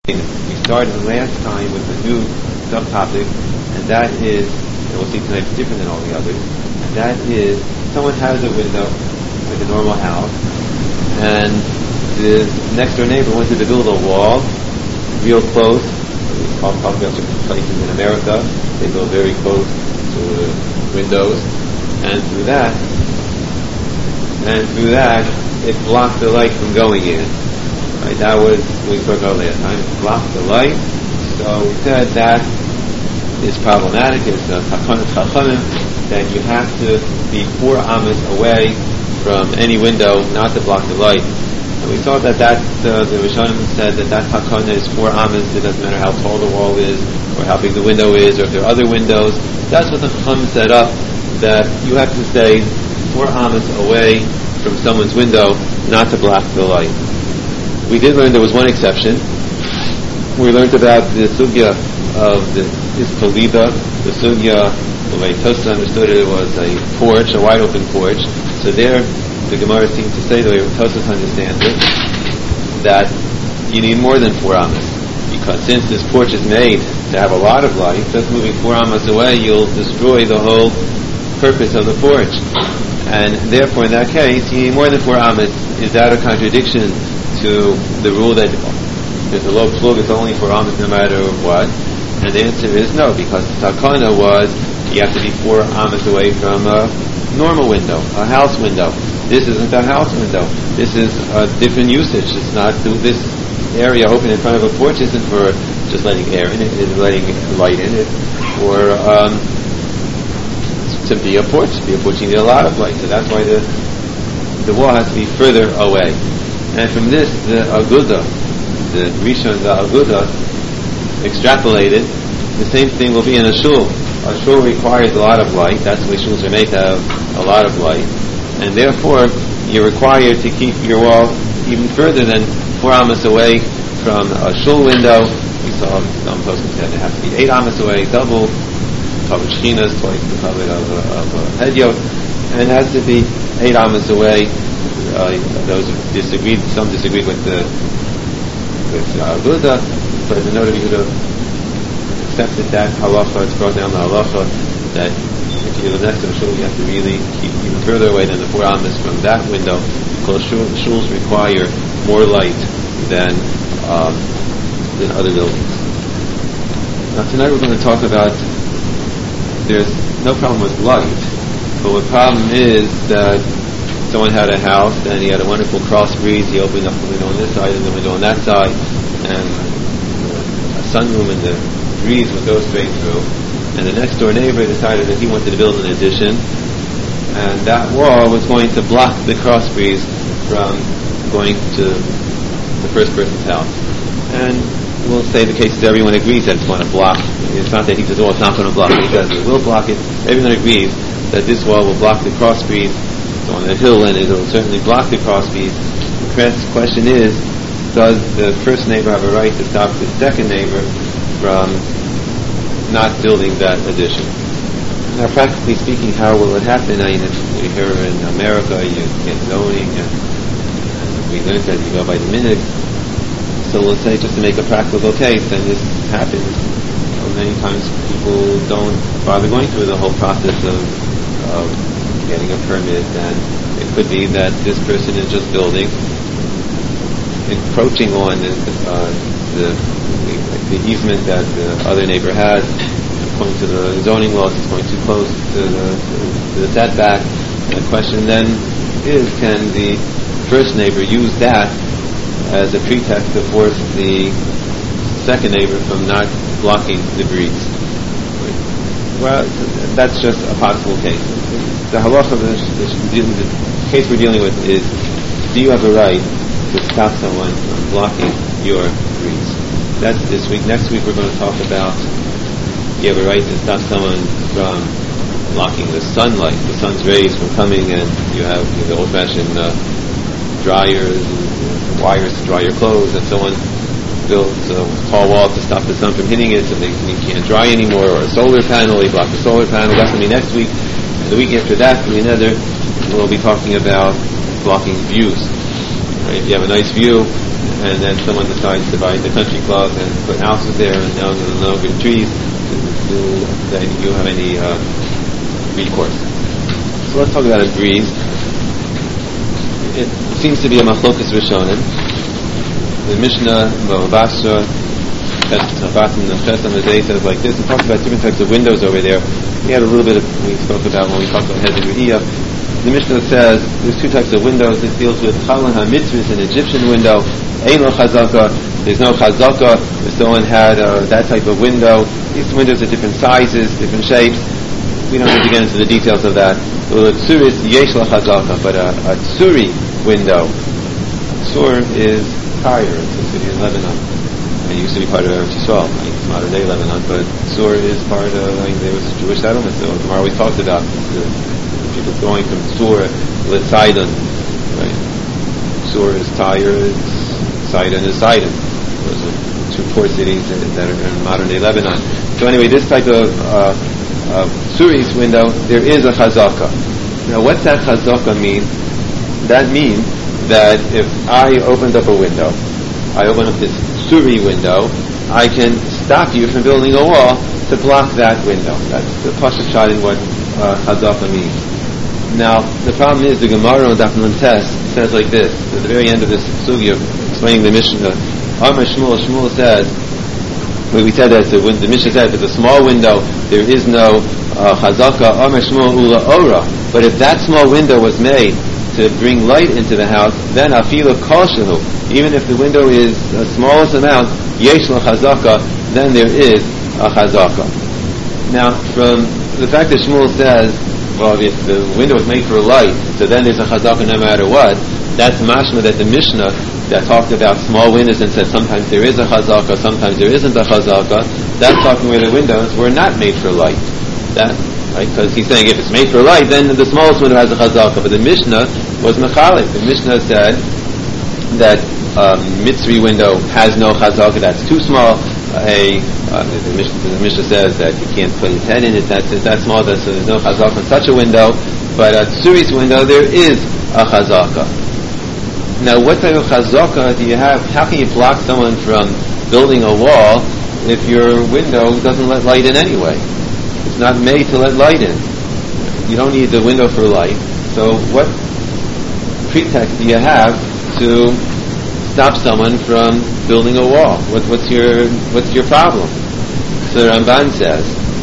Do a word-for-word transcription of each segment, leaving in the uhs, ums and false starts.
We started last time with a new subtopic, and that is, and we'll see tonight, it's different than all the others, and that is, someone has a window with a normal house, and the next door neighbor wanted to build a wall real close. I'll talk about certain places in America, they go very close to the windows, and through that, and through that, it blocked the light from going in. Right, that was what we spoke about last time. It blocked the light. So we said that is problematic. It's a takanat chachamim that you have to be four amas away from any window not to block the light. And we saw that that uh, the Rishonim said that that takana is four amas. It doesn't matter how tall the wall is or how big the window is or if there are other windows. That's what the chacham set up, that you have to stay four amas away from someone's window not to block the light. We did learn there was one exception. We learned about the sugya of the ispalida, the sugya, the way Tosfos understood it, it was a porch, a wide open porch. So there, the Gemara seemed to say, the way Tosfos understands it, that you need more than four amas. Because since this porch is made to have a lot of light, just moving four amas away, you'll destroy the whole purpose of the porch. And therefore, in that case, you need more than four amas. Is that a contradiction to the rule that there's a low plug, it's only four amas no matter what? And the answer is no, because the takana was you have to be four amas away from a normal window, a house window. This isn't a house window. This is a different usage. It's not, this area open in front of a porch isn't for just letting air in it, it's letting light in it, or um, to be a porch. To be a porch you need a lot of light, so that's why the the wall has to be further away. And from this, the Aguda, the Rishon, the Aguda, extrapolated, the same thing will be in a shul. A shul requires a lot of light. That's the way shuls are made, to have a lot of light. And therefore, you're required to keep your wall even further than four amas away from a shul window. We saw some folks said it has to be eight amas away, double, covered shchinas, twice the cover of a, of a hedyot, and it has to be eight amas away. Uh, those disagreed, some disagreed with the with Aguda, but the Noda B'Yehuda accepted that halacha. It's brought down the halacha that if you live next to a shul, you have to really keep even further away than the four amas from that window, because shul, shuls require more light than um, than other buildings. Now tonight we're going to talk about there's no problem with light, but the problem is that someone had a house and he had a wonderful cross breeze. He opened up the window on this side and the window on that side, and a sunroom and the breeze would go straight through. And the next door neighbor decided that he wanted to build an addition, and that wall was going to block the cross breeze from going to the first person's house. And we'll say the case is everyone agrees that it's going to block. It's not that he says, oh, it's not going to block it. He says it will block it. Everyone agrees that this wall will block the cross breeze on the hill, and it will certainly block the cross breeze. The question is, does the first neighbor have a right to stop the second neighbor from not building that addition? Now, practically speaking, how will it happen? I mean, if we hear in America, you get zoning, and, and we learned that you go by the minute. So let's say, just to make a practical case, and this happens well, many times, people don't bother going through the whole process of, of getting a permit, and it could be that this person is just building, encroaching on the, uh, the, the easement that the other neighbor has. According to the zoning laws, it's going too close to the, to the setback. And the question then is, can the first neighbor use that as a pretext to force the second neighbor from not blocking the breeze? Well, that's just a possible case. The halacha, the, the, the case we're dealing with is, do you have a right to stop someone from blocking your breeze? That's this week. Next week we're going to talk about, you have a right to stop someone from blocking the sunlight, the sun's rays from coming, and you have you know, the old-fashioned uh, dryers and wires to dry your clothes, and someone builds a tall wall to stop the sun from hitting it so they, they can't dry anymore, or a solar panel, they block the solar panel. That's going to be next week. And the week after that, in another, we'll be talking about blocking views. Right? If you have a nice view, and then someone decides to buy the country club and put houses there, and now there's no good trees, do, then you have any uh, recourse. So let's talk about a breeze. It seems to be a machlokas rishonim. The Mishnah, Basra, says like this. It talks about different types of windows over there. We had a little bit of, we spoke about when we talked about Hezek Re'iyah. The Mishnah says there's two types of windows. It deals with Chalan HaMitzvahs, an Egyptian window. Ein lo chazaka. There's no chazaka. If someone had uh, that type of window, these windows are different sizes, different shapes. We don't need to get into the details of that. The tsuris yesh lo chazaka, but a, a tsuri window. Tsur is Tyre. It's a city in Lebanon. It used to be part of Eretz Yisrael, like modern day Lebanon, but Tsur is part of, like, there was a Jewish settlement, so the Gemara always talks about the, the people going from Tsur, Sidon, right? Tsur is Tyre, Sidon is Sidon. Those are two port cities that, that are in modern day Lebanon. So anyway, this type of uh, uh, Tsuri's window, there is a chazaka. Now what's that chazaka mean? That means that if I opened up a window, I open up this Tsuri window, I can stop you from building a wall to block that window. That's the Pashat shot in what uh, Chazaka means. Now, the problem is the Gemara on Daf Nun Tes says like this, at the very end of this sugya, explaining the Mishnah, Amar Shmuel, Shmuel says, well, we said that the, the Mishnah said if it's a small window, there is no uh, Chazaka, Amar Shmuel Ula Ora. But if that small window was made to bring light into the house, then afilu kol shehu, even if the window is the smallest amount, yesh lo chazaka, then there is a chazaka. Now, from the fact that Shmuel says, well, if the window is made for light, so then there's a chazaka no matter what, that's mashma that the Mishnah that talked about small windows and said sometimes there is a chazaka, sometimes there isn't a chazaka, that's talking where the windows were not made for light. That Right? Because he's saying if it's made for light, then the smallest window has a chazaka. But the Mishnah was mechalik. The Mishnah said that um, Mitzri window has no chazaka. That's too small. A uh, the, Mishnah, the Mishnah says that you can't put your head in it. That's it's that small. That so there's no chazaka in such a window. But at Tsuri's window there is a chazaka. Now, what type of chazaka do you have? How can you block someone from building a wall if your window doesn't let light in anyway? It's not made to let light in. You don't need the window for light. So what pretext do you have to stop someone from building a wall? What, what's your what's your problem? So the Ramban says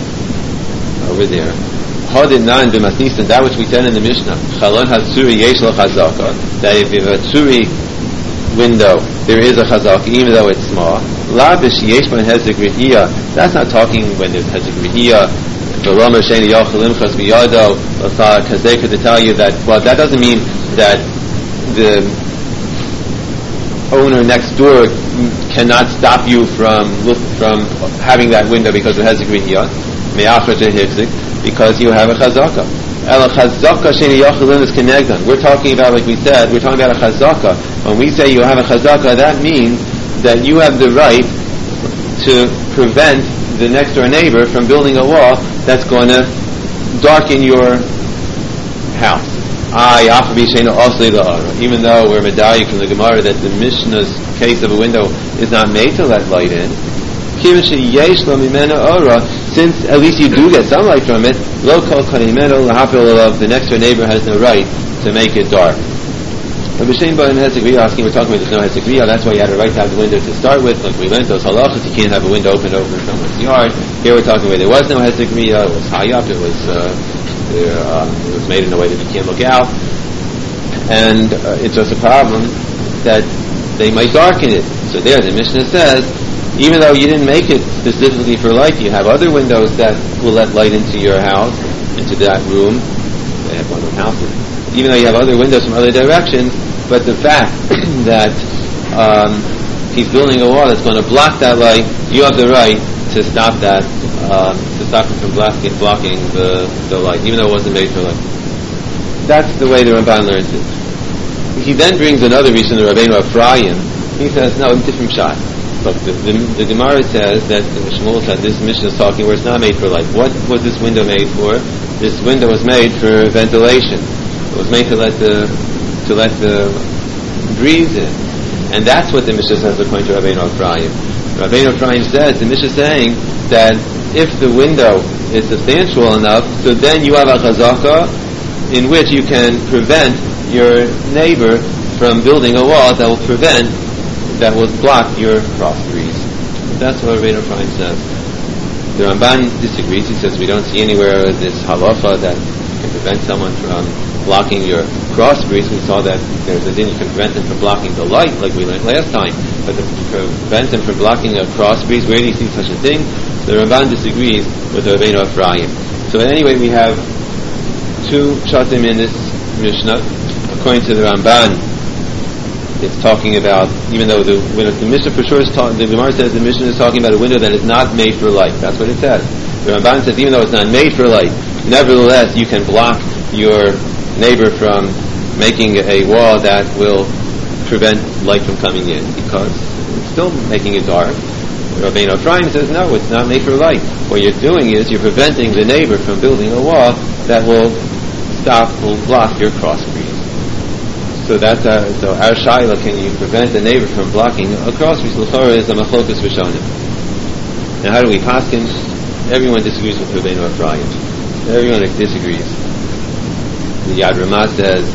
over there, Hadinan b'masnisan, that which we said in the Mishnah, Chalon hatsuri yesh lo chazaka, that if you have a tsuri window, there is a chazaka, even though it's small. La b'sheyesh ban hezek re'iyah, that's not talking when there's hezek re'iyah. The Romer Sheni Yochalim Chas Biyado Kazeka to tell you that, well, that doesn't mean that the owner next door cannot stop you from from having that window because it has a griyah, because you have a chazaka. El chazaka Sheni Yochalim is connected. We're talking about, like we said, we're talking about a chazaka. When we say you have a chazaka, that means that you have the right to prevent the next door neighbor from building a wall that's going to darken your house. Even though we're medayik from the Gemara that the Mishnah's case of a window is not made to let light in, since at least you do get some light from it, the next door neighbor has no right to make it dark. Rabbi Shein Bar and Hezek Re'iyah asking, we're talking about there's no Hezek Re'iyah, that's why you had a right to have the window to start with. Like we learned those halachas, you can't have a window open over someone's yard. Here we're talking where there was no Hezek Re'iyah, it was high up, it was uh, there, uh, it was made in a way that you can't look out. And uh, it's just a problem that they might darken it. So there, the Mishnah says, even though you didn't make it specifically for light, you have other windows that will let light into your house, into that room. They have one of houses. Even though you have other windows from other directions, but the fact that um, he's building a wall that's going to block that light, you have the right to stop that, um, to stop him from blocking, blocking the, the light, even though it wasn't made for light. That's the way the Ramban learns it. He then brings another reason, the Rabbeinu Ephraim. He says, no, different shot. Look, the, the, the Gemara says that Shmuel said this Mishnah is talking where it's not made for light. What was this window made for? This window was made for ventilation. It was made to let the to let the breeze in. And that's what the Mishnah says according to Rabbeinu Ephraim. Rabbeinu Ephraim says, the Mishnah is saying that if the window is substantial enough, so then you have a chazaka in which you can prevent your neighbor from building a wall that will prevent, that will block your cross breeze. That's what Rabbeinu Ephraim says. The Ramban disagrees. He says we don't see anywhere this halacha that you can prevent someone from blocking your cross breeze. We saw that there's a din you can prevent them from blocking the light, like we learned last time. But to prevent them from blocking a cross breeze, where do you see such a thing? The Ramban disagrees with Rabbeinu Ephraim. So anyway, we have two pshatim in this Mishnah. According to the Ramban, it's talking about, even though the window, the Mishnah for sure is talking, the Gemara says the Mishnah is talking about a window that is not made for light. That's what it says. The Ramban says even though it's not made for light, nevertheless you can block your neighbor from making a wall that will prevent light from coming in, because it's still making it dark. Rabbeinu Ephraim says no, it's not made for light. What you're doing is you're preventing the neighbor from building a wall that will stop, will block your cross breeze. So that's uh, so our shaila, can you prevent the neighbor from blocking a cross breeze? L'chora is a machlokas rishonim. Now how do we paskin? Everyone disagrees with Rabbeinu Ephraim. Everyone disagrees. The Yad Ramah says,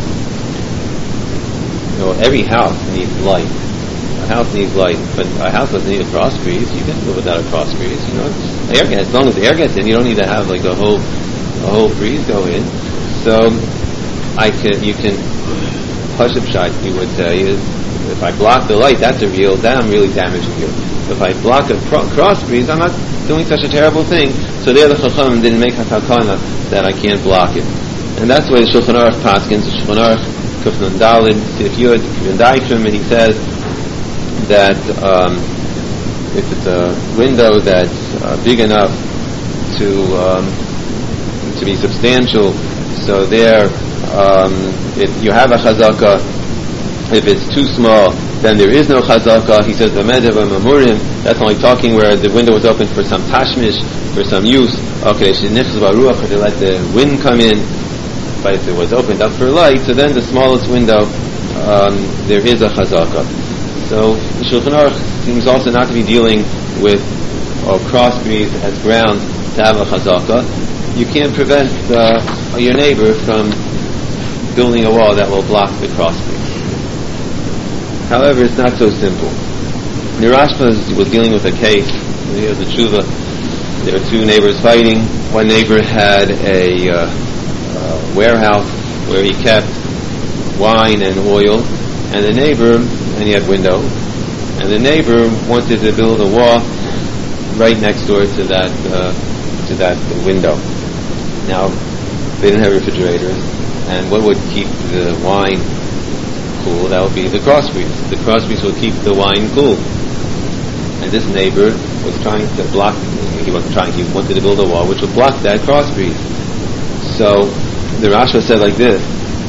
you know, every house needs light. A house needs light, but a house doesn't need a cross breeze. You can live without a cross breeze. You know, air gets, as long as the air gets in, you don't need to have like a whole a whole breeze go in. So I can you can Pashup shot, you would say, is if I block the light, that's a real, then I'm really damaging you. If I block a pro- cross breeze, I'm not doing such a terrible thing. So there the Chacham didn't make hatakana that I can't block it. And that's why the Shulchan Aruch paskins, the Shulchan Aruch, Kufnun Dalid, Sif Yud, Kivin Daikrim, and he says that um, if it's a window that's uh, big enough to um, to be substantial, so there um, if you have a chazaka. If it's too small, then there is no chazaka. He says v'medev v'mamurim. That's only talking where the window was open for some tashmish, for some use. Okay, she nichz baruach, to let the wind come in. But if it was opened up for light, so then the smallest window, um, there is a chazaka. So the Shulchan Aruch seems also not to be dealing with or cross breeze as grounds to have a chazaka. You can't prevent uh, your neighbor from building a wall that will block the cross breeze. However, it's not so simple. The Rashba was dealing with a case. He has a tshuva. There were two neighbors fighting. One neighbor had a uh, uh, warehouse where he kept wine and oil, and the neighbor, and he had window, and the neighbor wanted to build a wall right next door to that uh, to that window. Now, they didn't have refrigerators, and what would keep the wine cool? That would be the cross breeze. The cross breeze would keep the wine cool. And this neighbor was trying to block, he wasn't trying, he wanted to build a wall which would block that cross breeze. So the Rashba said like this: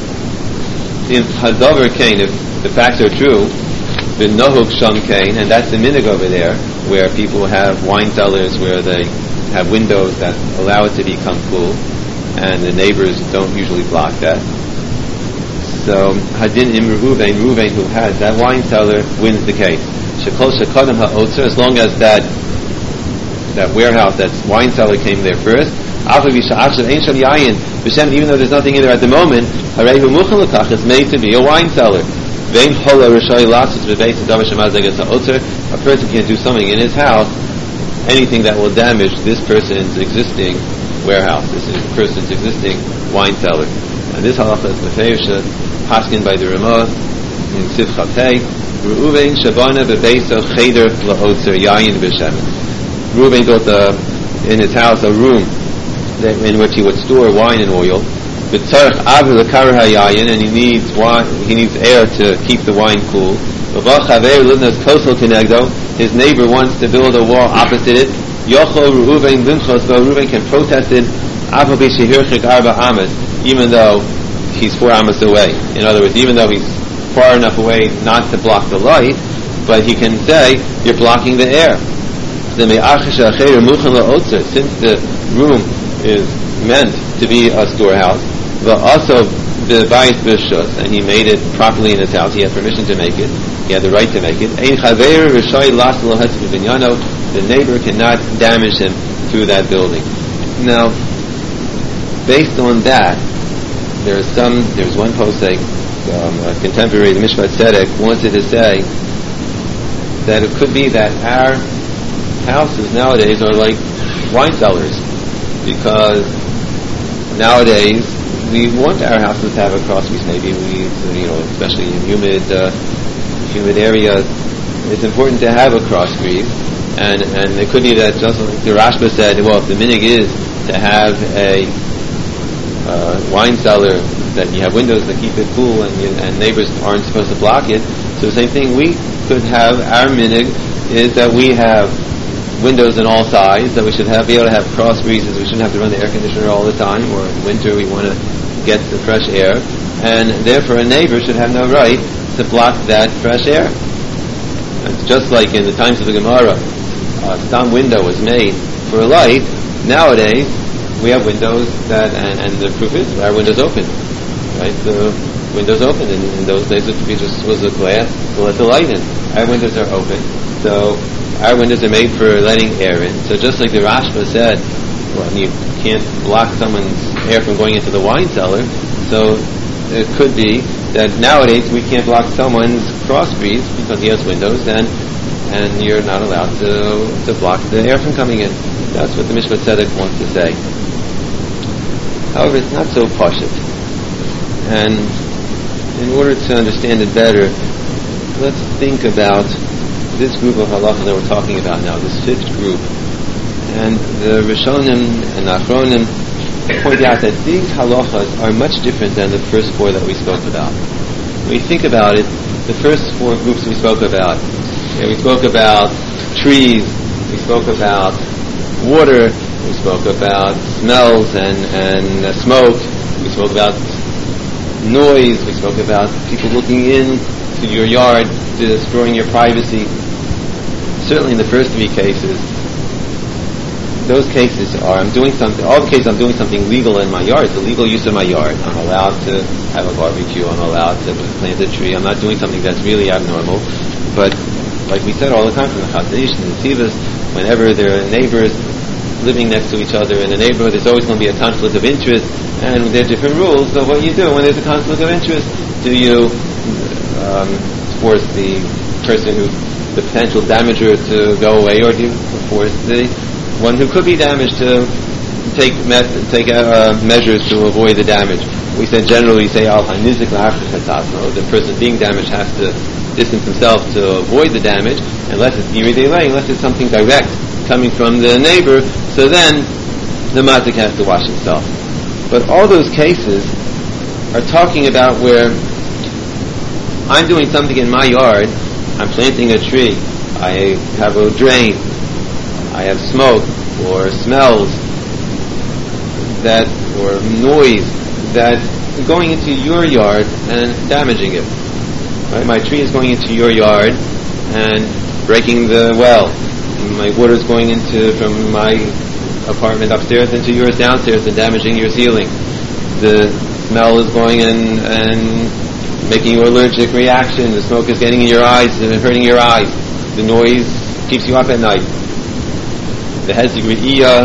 if Hadavar Kain, if the facts are true, the Nohuk Sham Kain, and that's the minig over there, where people have wine cellars where they have windows that allow it to become cool, and the neighbors don't usually block that. So Hadin Im Ruvain, Ruvain who has that wine cellar wins the case. Shekol Shekadam HaOtzer, as long as that that warehouse, that wine cellar came there first. Even though there's nothing in there at the moment, it's made to be a wine cellar. A person can do something in his house, anything that will damage this person's existing warehouse, this person's existing wine cellar. And this halacha is mefeish paskin by the Ramah in Sifchat Hey. Reuven shabana bebeisa cheder laotzer yayin b'shemen. Reuven built a, in his house a room that, in which he would store wine and oil. B'tzarech avu l'karer hayayin, and he needs wine, he needs air to keep the wine cool. V'vachaver livnas kosel kenegdo. His neighbor wants to build a wall opposite it. Yochol Reuven limchos, though Reuven can protest it. Avu b'shehirchik arba amas, even though he's four amas away. In other words, even though he's far enough away not to block the light, but he can say, you're blocking the air. Since the room is meant to be a storehouse, but also b'bayis b'rishus, and he made it properly in his house. He had permission to make it. He had the right to make it. Ein chaver rishai las lo hetzik b'binyano. The neighbor cannot damage him through that building. Now, based on that, there is some. There's one posek, um, a contemporary, the Mishpat Tzedek, wanted to say that it could be that our houses nowadays are like wine cellars, because nowadays we want our houses to have a cross piece. Maybe we, you know, especially in humid, uh, humid areas, it's important to have a cross piece. And and it could be that, just like the Rashba said, well, if the minig is to have a uh, wine cellar, that you have windows that keep it cool, and you, and neighbors aren't supposed to block it. So the same thing, we could have, our minig is that we have windows in all sides, that we should have be able to have cross breezes. We shouldn't have to run the air conditioner all the time, or in winter we want to get the fresh air, and therefore a neighbor should have no right to block that fresh air. And just like in the times of the Gemara, a stam window was made for a light. Nowadays we have windows that, and, and the proof is our windows open, right? The windows open, and in those days it just was a glass to let the light in. Our windows are open, so our windows are made for letting air in. So just like the Rashba said, well, you can't block someone's air from going into the wine cellar, so it could be that nowadays we can't block someone's cross breeze because he has windows, and and you're not allowed to to block the air from coming in. That's what the Mishpat Tzedek wants to say. However, it's not so pashut. And in order to understand it better, let's think about this group of halacha that we're talking about now, this fifth group. And the Rishonim and Achronim point out that these halachas are much different than the first four that we spoke about. When we think about it, the first four groups we spoke about, you know, we spoke about trees, we spoke about water, we spoke about smells and, and uh, smoke, we spoke about noise, we spoke about people looking in to your yard, to destroying your privacy. Certainly in the first three cases, those cases are, I'm doing something, all the cases I'm doing something legal in my yard. It's a legal use of my yard. I'm allowed to have a barbecue, I'm allowed to plant a tree, I'm not doing something that's really abnormal. But like we said all the time from the Chazon Ish and the Tzivos, whenever there are neighbors living next to each other in a neighborhood, there's always going to be a conflict of interest, and there are different rules of what you do when there's a conflict of interest. Do you um, force the person who, the potential damager, to go away, or do you force the one who could be damaged to take met, take uh, measures to avoid the damage? We said generally, we say al hanizik la'achar chatzatno, the person being damaged has to distance himself to avoid the damage, unless it's yiri delay, unless it's something direct coming from the neighbor, so then the mazik has to wash himself. But all those cases are talking about where I'm doing something in my yard, I'm planting a tree, I have a drain, I have smoke or smells that, or noise that is going into your yard and damaging it. Right? My tree is going into your yard and breaking the well. My water is going into from my apartment upstairs into yours downstairs and damaging your ceiling. The smell is going in and making you allergic reaction. The smoke is getting in your eyes and hurting your eyes. The noise keeps you up at night. The hezek re'iyah,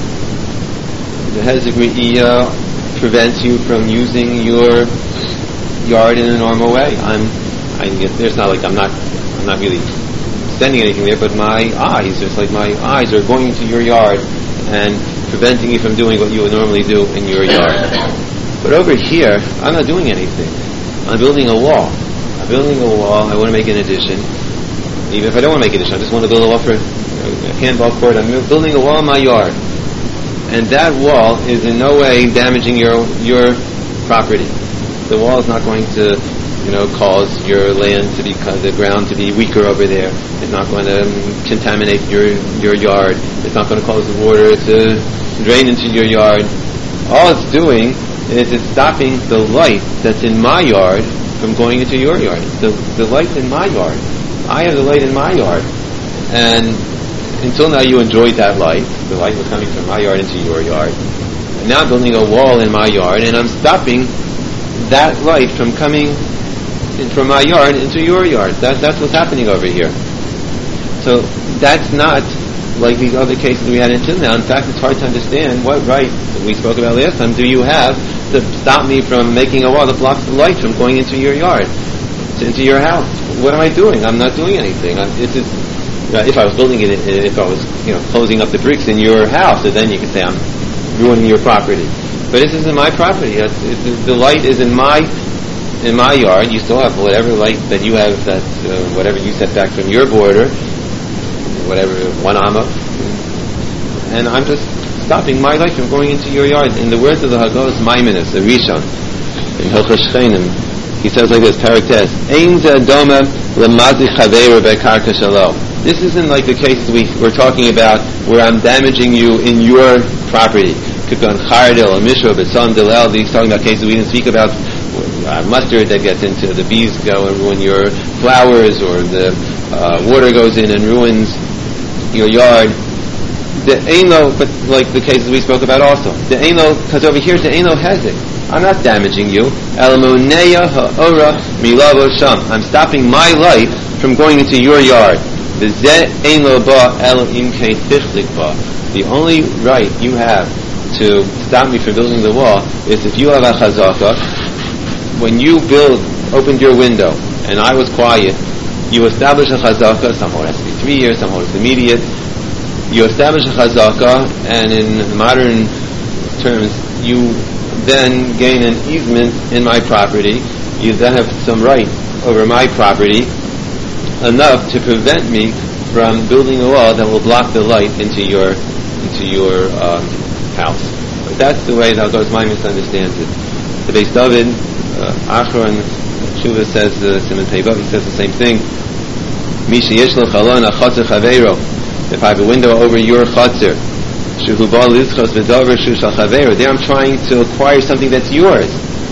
the hezek re'iyah prevents you from using your yard in a normal way. I'm, I there's not like I'm not, I'm not really sending anything there, but my eyes, it's like my eyes are going into your yard and preventing you from doing what you would normally do in your yard. But over here, I'm not doing anything. I'm building a wall. I'm building a wall. I want to make an addition. Even if I don't want to make an addition, I just want to build a wall for a handball court. I'm building a wall in my yard, and that wall is in no way damaging your your property. The wall is not going to, you know, cause your land to be, the ground to be weaker over there. It's not going to um, contaminate your your yard. It's not going to cause the water to drain into your yard. All it's doing is it's stopping the light that's in my yard from going into your yard. The the light in my yard. I have the light in my yard, and until now you enjoyed that light. The light was coming from my yard into your yard. And now I'm building a wall in my yard, and I'm stopping that light from coming in from my yard into your yard. That, that's what's happening over here. So that's not like these other cases we had until now. In fact, it's hard to understand what right that we spoke about last time do you have to stop me from making a wall that blocks the light from going into your yard, into your house. What am I doing? I'm not doing anything. I'm, it's just, uh, if I was building it, if I was, you know, closing up the bricks in your house, so then you could say I'm ruining your property. But this isn't my property. It's, it's, the light is in my in my yard. You still have whatever light that you have, that uh, whatever you set back from your border, whatever, one amma, and I'm just stopping my light from going into your yard. In the words of the Hagos Maimonides, the Rishon, in Hilchos Shchenim, he says like this, Parak Tes, Ein ze doma lemazi chaveru bekarka shalo. This isn't like the cases we were talking about where I'm damaging you in your property. Kikon chardil, or mishra, betzon delel, these talking about cases we didn't speak about, uh, mustard that gets into the bees go and ruin your flowers, or the uh, water goes in and ruins your yard. The Eino, but like the cases we spoke about also. The Eino, because over here the Eino hezek. I'm not damaging you. Elamuneya ha'ora milavo sham. I'm stopping my light from going into your yard. The ze Eino ba el imke tichlik ba. The only right you have to stop me from building the wall is if you have a chazaka. When you build, opened your window, and I was quiet, you establish a chazaka. Somehow it has to be three years, somehow it's immediate. You establish a chazaka, and in modern terms, you then gain an easement in my property. You then have some right over my property, enough to prevent me from building a wall that will block the light into your into your um, house. But that's the way that Hagos Maimonides understands it. The Beis David, uh, Achron Tshuva says the Siman Teivav, he says the same thing. Misha yesh lo chalon achatzer chaveiro. If I have a window over your chatzir, shuhu ba litzchos v'davar shu shal chaveiro, there I'm trying to acquire something that's yours,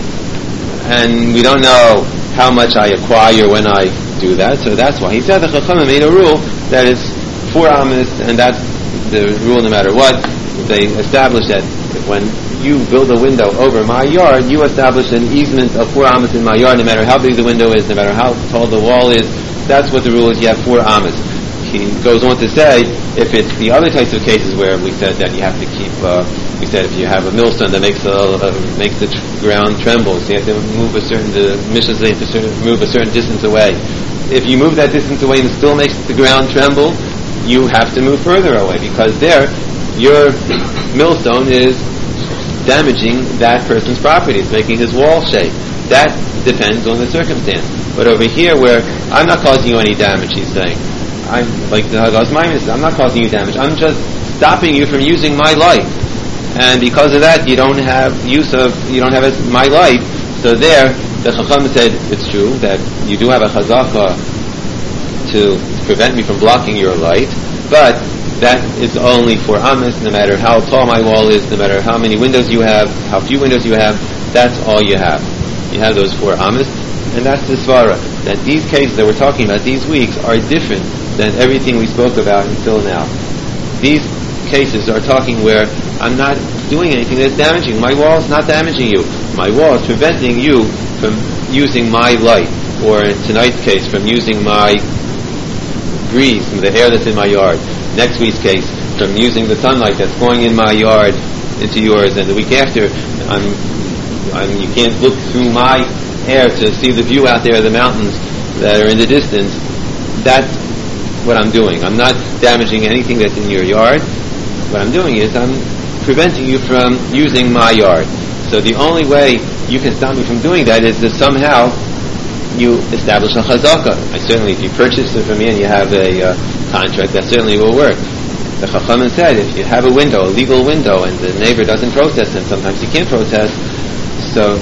and we don't know how much I acquire when I do that. So that's why he said the Chachamim made a rule that is four amas, and that's the rule no matter what. They established that when you build a window over my yard, you establish an easement of four amas in my yard, no matter how big the window is, no matter how tall the wall is. That's what the rule is. You have four amas. He goes on to say, if it's the other types of cases where we said that you have to keep, uh, we said if you have a millstone that makes the uh, makes the tr- ground tremble, so you have to move a certain, the Mishnah says to certain, move a certain distance away. If you move that distance away and it still makes the ground tremble, you have to move further away, because there, your millstone is damaging that person's property. It's making his wall shake. That depends on the circumstance. But over here, where I'm not causing you any damage, he's saying, I'm like the Hagos Maimonides, I'm not causing you damage. I'm just stopping you from using my light, and because of that, you don't have use of you don't have a, my light. So there, the Chacham said it's true that you do have a chazaka to prevent me from blocking your light, but that is only for amas. No matter how tall my wall is, no matter how many windows you have, how few windows you have, that's all you have. You have those four amas, and that's the svara. That these cases that we're talking about these weeks are different than everything we spoke about until now. These cases are talking where I'm not doing anything that's damaging. My wall is not damaging you. My wall is preventing you from using my light, or in tonight's case, from using my breeze, from the air that's in my yard. Next week's case, from using the sunlight that's going in my yard into yours, and the week after, I'm, I'm, you can't look through my air to see the view out there of the mountains that are in the distance. That's what I'm doing. I'm not damaging anything that's in your yard. What I'm doing is I'm preventing you from using my yard. So the only way you can stop me from doing that is that somehow you establish a chazaka. I certainly, if you purchase it from me and you have a uh, contract, that certainly will work. The Chachamim said if you have a window, a legal window, and the neighbor doesn't protest, and sometimes he can't protest, so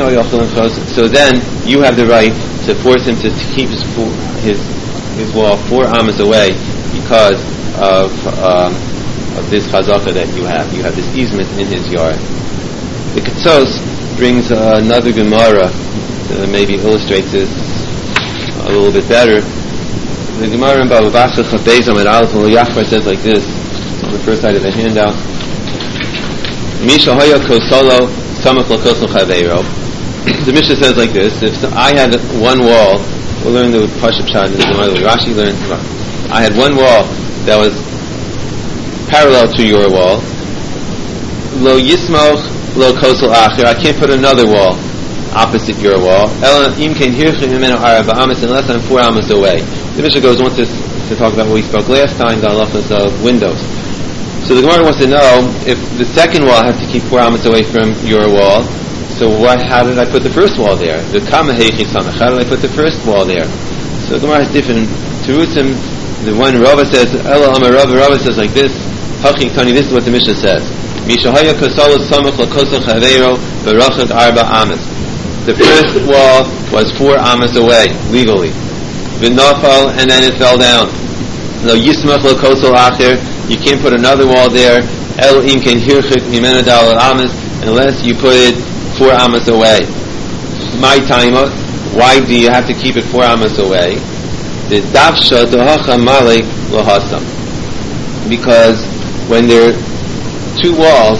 so then you have the right to force him to keep his his, his wall four amas away because of um, of this chazaka that you have. You have this easement in his yard. The Ketzos brings uh, another Gemara that maybe illustrates this a little bit better. The Gemara in Bava Basra Chavbezam and Aleph and Yachbar says like this, on the first side of the handout. Misha Hoya Kosolo Samach Lakoso Chaveiro. the Mishnah says like this: if so, I had one wall, we'll learn the Pashup Shad in the Gemara. Rashi learns. I had one wall that was parallel to your wall. Lo yismoch lo kosel acher. I can't put another wall opposite your wall. Unless I'm four amas away. The Mishnah goes on to, to talk about what we spoke last time, the halachas of windows. So the Gemara wants to know if the second wall has to keep four amas away from your wall. So what? How did I put the first wall there? The kama heichi samach. How did I put the first wall there? So the Gemara has different terutzim. The one Rava says, Ela Amar Rava. Rava says like this. Hachi Tani. This is what the Mishnah says. Mishahaya kosalo samach lakosal chaveiro berachad arba amas. The first wall was four amas away, legally. V'nafal, and then it fell down. Lo yismach lo kosel acher, you can't put another wall there. El im ken hirchik mimena dal amas, unless you put it four amas away. My time, why do you have to keep it four amas away? The davsha dohacha malik lohasam. Because when there are two walls,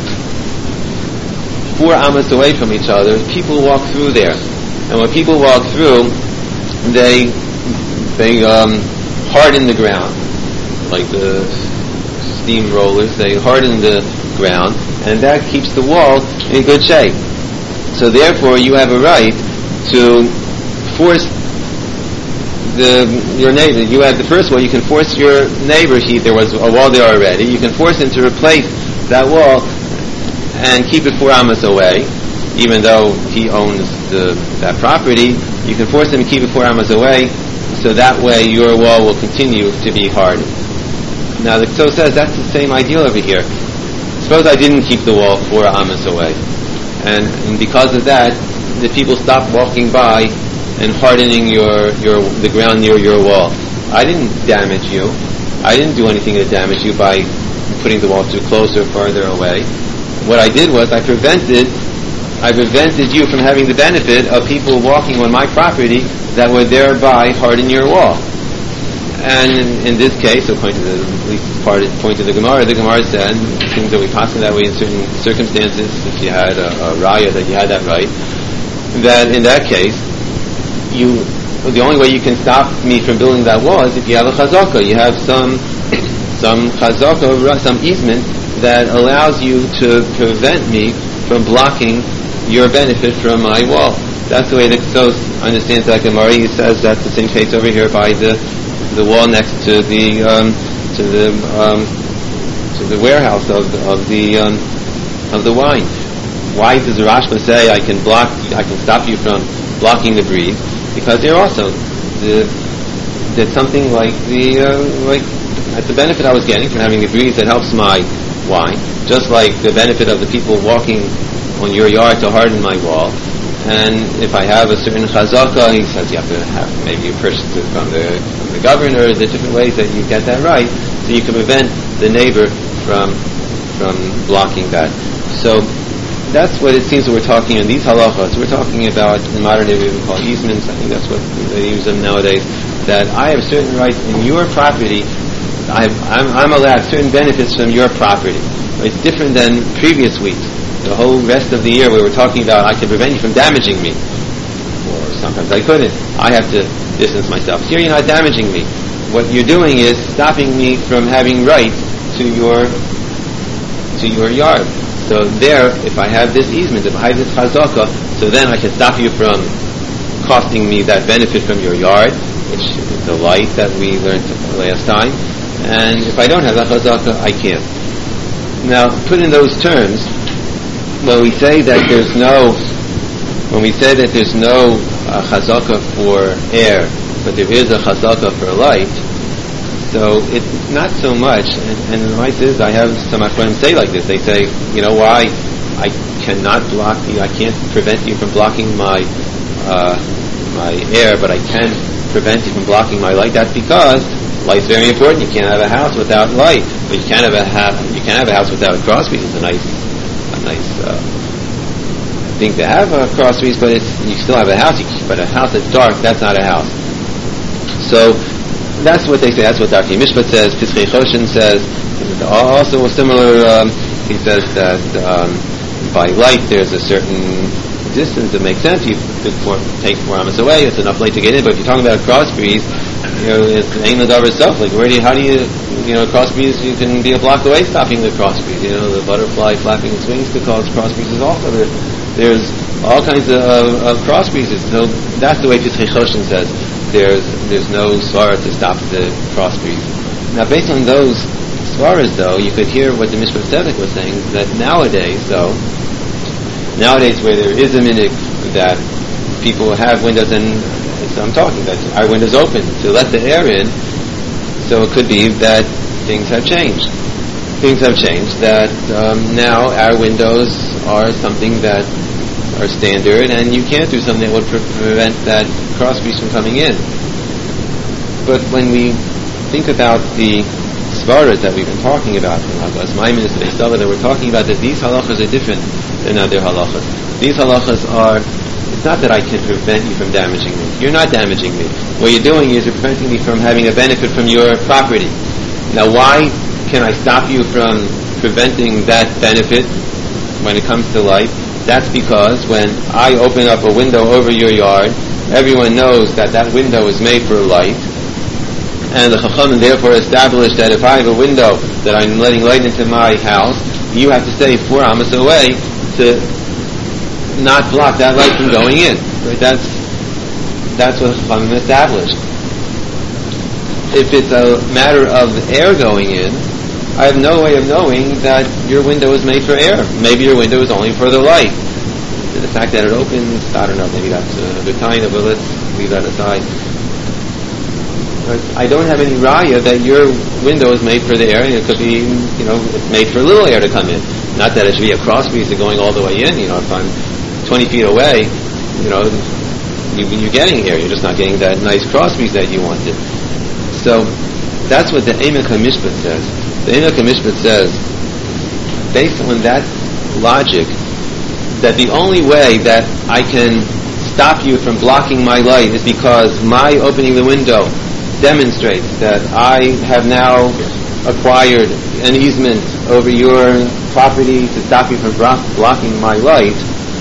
four amas away from each other, people walk through there, and when people walk through, they they um, harden the ground, like the steam rollers. They harden the ground, and that keeps the wall in good shape. So therefore, you have a right to force the your neighbor. You have the first wall. You can force your neighbor. He there was a wall there already. You can force him to replace that wall and keep it four amas away, even though he owns the, that property. You can force him to keep it four amas away, so that way your wall will continue to be hardened. Now the Kso says that's the same idea over here. Suppose I didn't keep the wall four amas away, and, and because of that, the people stopped walking by and hardening your, your the ground near your wall. I didn't damage you. I didn't do anything to damage you by putting the wall too close or farther away. What I did was I prevented I prevented you from having the benefit of people walking on my property that would thereby harden your wall. And in, in this case, according to the at least part of, point of the Gemara, the Gemara said it seems that we pass it that way in certain circumstances. If you had a, a raya that you had that right, that in that case, you the only way you can stop me from building that wall is if you have a chazaka. You have some some chazaka, some easement that allows you to prevent me from blocking your benefit from my wall. That's the way the Ksos understands that Gemara. He says that's the same case over here by the the wall next to the um, to the um, to the warehouse of of the um, of the wine. Why does the Rashba say I can block I can stop you from blocking the breeze? Because they're also the that something like the uh, like that's the benefit I was getting from having the breeze that helps my wine, just like the benefit of the people walking on your yard to harden my wall. And if I have a certain chazaka, he says you have to have maybe you purchase it from the from the governor. The different ways that you get that right, so you can prevent the neighbor from from blocking that. So that's what it seems that we're talking in these halachas. We're talking about in modern day we would call easements. I think that's what they use them nowadays. That I have certain rights in your property. I have, I'm, I'm allowed certain benefits from your property. It's different than previous weeks. The whole rest of the year we were talking about I can prevent you from damaging me. Or sometimes I couldn't. I have to distance myself. Here you're not damaging me. What you're doing is stopping me from having right to your to your yard. So there, if I have this easement, if I have this chazaka, so then I can stop you from costing me that benefit from your yard, which is the light that we learned last time. And if I don't have that chazaka, I can't. Now, put in those terms, when we say that there's no, when we say that there's no uh, chazaka for air, but there is a chazaka for light, so it's not so much, and, and the might is, I have some of my friends say like this, they say, you know why I cannot block you, I can't prevent you from blocking my uh, my air, but I can prevent you from blocking my light. That's because light's very important. You can't have a house without light, but you can't have a ha- you can't have a house without crosspiece. It's a nice a nice uh, thing to have a crosspiece, but it's you still have a house. You, but a house that's dark, that's not a house. So that's what they say. That's what Darkei Mishpat says. Pischei Choshen says also a similar. Um, he says that um, by light there's a certain distance that makes sense. You could for, take four amas away. It's enough light to get in. But if you're talking about a cross breeze, you know, it's ain't the davar stuff. Like where do you, how do you, you know, cross breeze? You can be a block away stopping the cross breeze. You know, the butterfly flapping its wings could cause cross breezes also. There, there's all kinds of, of cross breezes. So that's the way Pischei Choshen says. There's there's no svara to stop the cross breeze. Now, based on those svaras, though, you could hear what the Mishpat Tzedek was saying, that nowadays, though, nowadays where there is a minhag that people have windows, and so I'm talking that our windows open to let the air in, so it could be that things have changed. Things have changed, that um, now our windows are something that are standard, and you can't do something that would pre- prevent that cross breeze from coming in. But when we think about the svaras that we've been talking about from Haggas Maimonides today, that we're talking about that these halachas are different than other halachas. These halachas are, it's not that I can prevent you from damaging me. You're not damaging me. What you're doing is you're preventing me from having a benefit from your property. Now, why can I stop you from preventing that benefit when it comes to light? That's because when I open up a window over your yard, everyone knows that that window is made for light, and the Chachamim therefore established that if I have a window that I'm letting light into my house, you have to stay four amas away to not block that light from going in. Right? That's that's what the Chachamim established. If it's a matter of air going in, I have no way of knowing that your window is made for air. Maybe your window is only for the light. The fact that it opens, I don't know, maybe that's a good kind of, but let's leave that aside. But I don't have any raya that your window is made for the air, and it could be, you know, it's made for a little air to come in. Not that it should be a cross breeze going all the way in. You know, if I'm twenty feet away, you know, you, you're getting air. You're just not getting that nice cross breeze that you wanted. So that's what the Emek HaMishpat says. The Emek HaMishpat says, based on that logic, that the only way that I can stop you from blocking my light is because my opening the window demonstrates that I have now acquired an easement over your property to stop you from bro- blocking my light.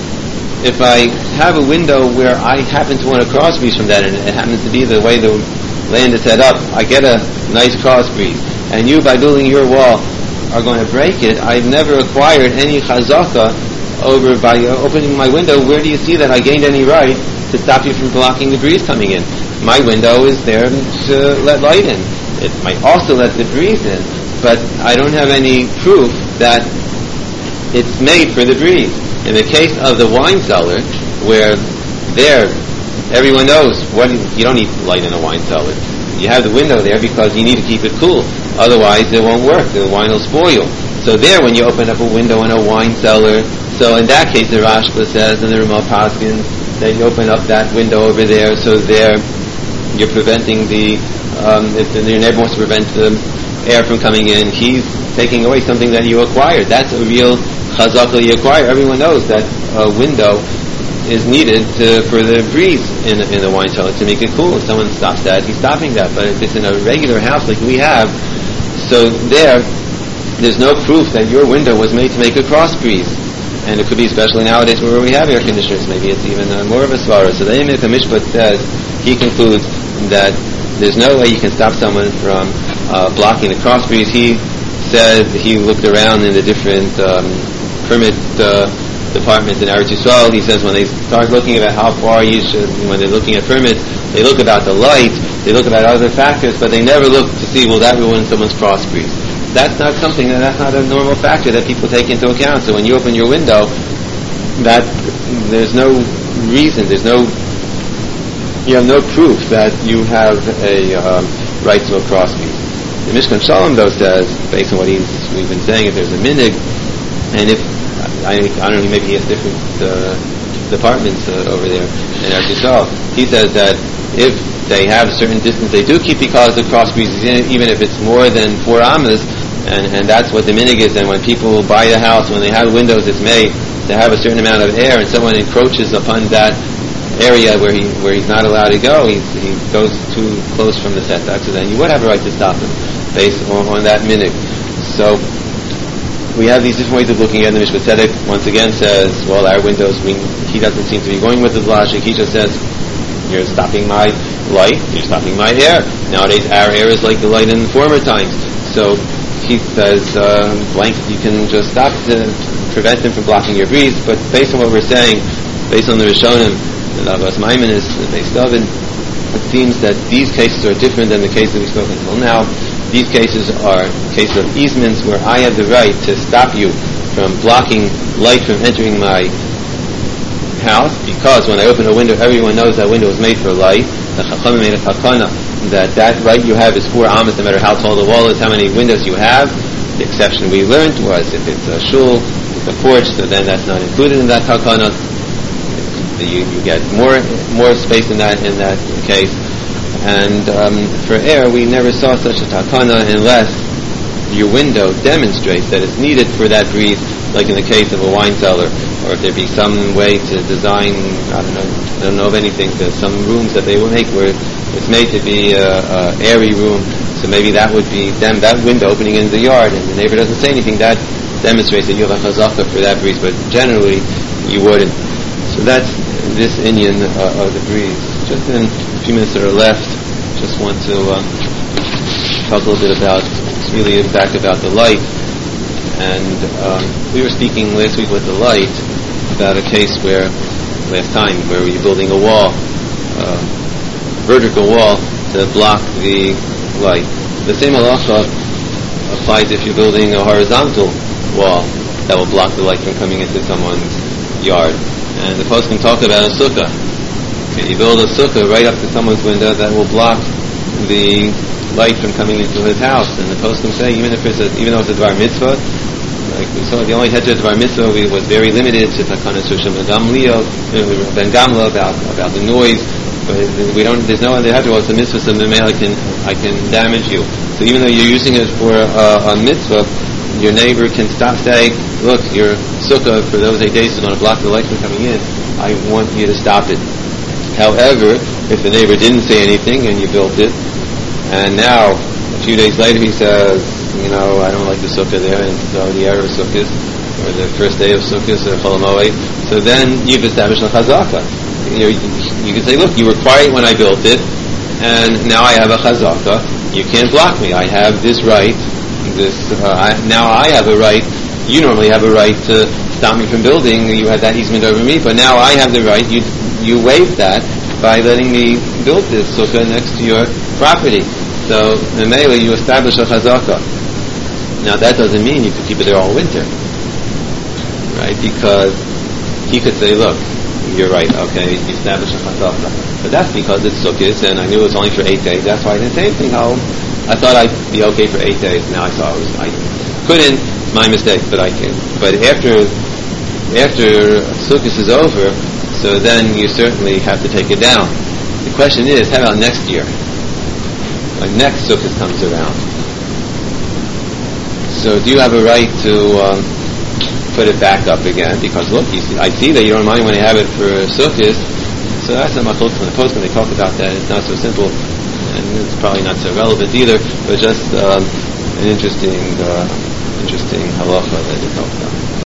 If I have a window where I happen to want a cross breeze from that, and it happens to be the way the land is set up, I get a nice cross breeze, and you, by building your wall, are going to break it. I've never acquired any chazaka over by uh, opening my window. Where do you see that I gained any right to stop you from blocking the breeze coming in? My window is there to let light in. It might also let the breeze in, but I don't have any proof that it's made for the breeze. In the case of the wine cellar, where there everyone knows what you don't need light in a wine cellar. You have the window there because you need to keep it cool. Otherwise, it won't work. The wine will spoil. So there, when you open up a window in a wine cellar, so in that case, the Rashba says, and the Ramah Paskin, that you open up that window over there, so there you're preventing the, um, if the, your neighbor wants to prevent the air from coming in, he's taking away something that you acquired. That's a real chazaka you acquire. Everyone knows that a window is needed to, for the breeze in, in the wine cellar to make it cool. If someone stops that, he's stopping that. But if it's in a regular house like we have, so there, there's no proof that your window was made to make a cross breeze. And it could be, especially nowadays where we have air conditioners, maybe it's even uh, more of a svara. So the Emek HaMishpat says, he concludes that there's no way you can stop someone from uh, blocking the cross breeze. He said he looked around in the different um, permit uh, departments in Eretz Yisrael. He says when they start looking at how far you should, when they're looking at permits, they look about the light, they look about other factors, but they never look to see, will that ruin someone's cross breeze? That's not something, that, that's not a normal factor that people take into account. So when you open your window, that there's no reason, there's no, you have no proof that you have a um, right to a cross breeze. The Mishkan Shalom, though, says, based on what he's, we've been saying, if there's a minhag, and if I, I don't know, maybe he has different uh, departments uh, over there in Eretz Yisrael. He says that if they have a certain distance, they do keep because the cross breeze, even if it's more than four amas, and, and that's what the minhag is. And when people buy a house, when they have windows, it's made to have a certain amount of air, and someone encroaches upon that area where he where he's not allowed to go, he, he goes too close from the setback, so then you would have a right to stop him based on, on that minhag. So we have these different ways of looking at it. The Mishpat Tzedek once again says, well, our windows, we, he doesn't seem to be going with the logic. He just says, you're stopping my light, you're stopping my air. Nowadays, our air is like the light in former times. So he says, uh, blank, you can just stop to prevent them from blocking your breeze. But based on what we're saying, based on the Rishonim, the Lavas Maimonides, the Beis David, it seems that these cases are different than the cases we spoke until now. These cases are cases of easements where I have the right to stop you from blocking light from entering my house, because when I open a window, everyone knows that window is made for light. The Chachamim made a takana that that right you have is four amas, no matter how tall the wall is, how many windows you have. The exception we learned was if it's a shul, it's a porch, so then that's not included in that takana. You, you get more more space in that in that case. And um, for air, we never saw such a takana unless your window demonstrates that it's needed for that breeze, like in the case of a wine cellar, or if there be some way to design, I don't know, I don't know of anything, there's some rooms that they will make where it's made to be a, a airy room, so maybe that would be them, that window opening into the yard, and the neighbor doesn't say anything, that demonstrates that you have a chazaka for that breeze, but generally you wouldn't. So that's this inyan uh, of the breeze. Just in a few minutes that are left, just want to uh, talk a little bit about, it's really back about the light. And um, we were speaking last week with the light about a case where, last time, where we were building a wall, uh, vertical wall to block the light. The same halacha applies if you're building a horizontal wall that will block the light from coming into someone's yard. And the post can talk about a sukkah. Okay, you build a sukkah right up to someone's window that will block the light from coming into his house. And the post can say, even if it's a, even though it's a dvar mitzvah, like we saw, the only hedge of dvar mitzvah was very limited to takanas Rosh Gamliel, Ben Gamla about about the noise. But we don't. There's no other hedge. Well, it's a mitzvah, so the male can I can damage you. So even though you're using it for uh, a mitzvah, your neighbor can stop saying, look, your sukkah for those eight days is going to block the light from coming in. I want you to stop it. However, if the neighbor didn't say anything and you built it, and now, a few days later he says, you know, I don't like the sukkah there, and so the Erev Sukkot, or the first day of Sukkot, or Chol Hamoed, so then you've established a chazaka. You, you can say, look, you were quiet when I built it, and now I have a chazaka. You can't block me. I have this right. This uh, I, now I have a right. You normally have a right to stop me from building. You had that easement over me, but now I have the right. You you waived that by letting me build this sukkah next to your property. So in Mela you establish a chazaka. Now that doesn't mean you could keep it there all winter, right? Because he could say, look, you're right, okay, you establish a chazaka, but that's because it's sukkahs, and I knew it was only for eight days. That's why I didn't say anything. Home. I thought I'd be okay for eight days. Now I saw it was I couldn't. It's my mistake, but I can. But after after sukkahs is over, so then you certainly have to take it down. The question is, how about next year? When next sukkahs comes around, so do you have a right to um, put it back up again? Because look, you see, I see that you don't mind when you have it for sukkahs. So that's a machlok from the post when they talk about that. It's not so simple. And it's probably not so relevant either, but just um, an interesting, uh, interesting halacha that they talk about.